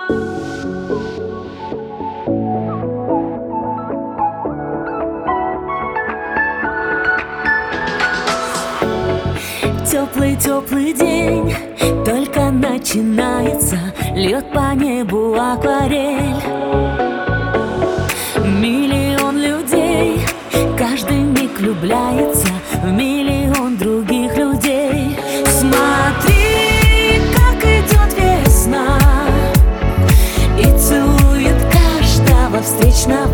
Теплый день только начинается, льет по небу акварель. Миллион людей, каждый миг влюбляется в миллион других людей. Смотри, как идет весна и целует каждого встречного.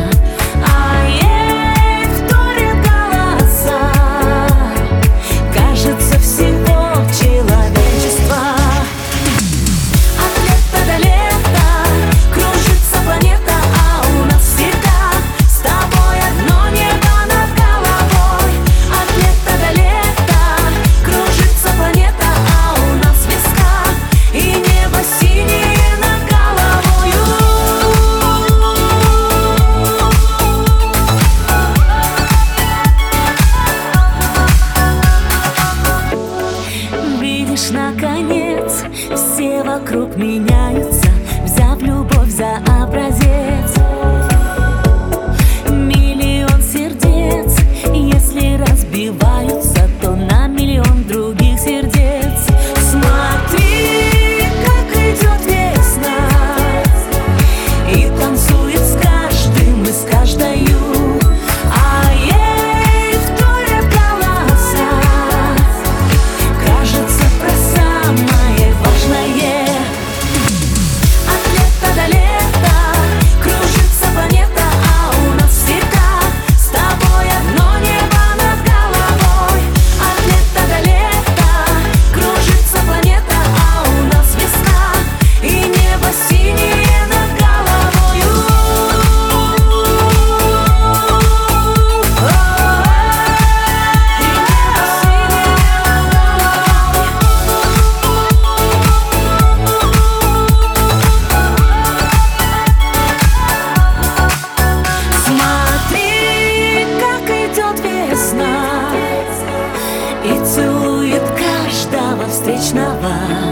Наконец, все вокруг меняются, взяв любовь за образец. Миллион сердец, если разбиваются, то на миллион других сердец. Смотри, как идет весна и танцует с каждым и с каждою. И целует каждого встречного.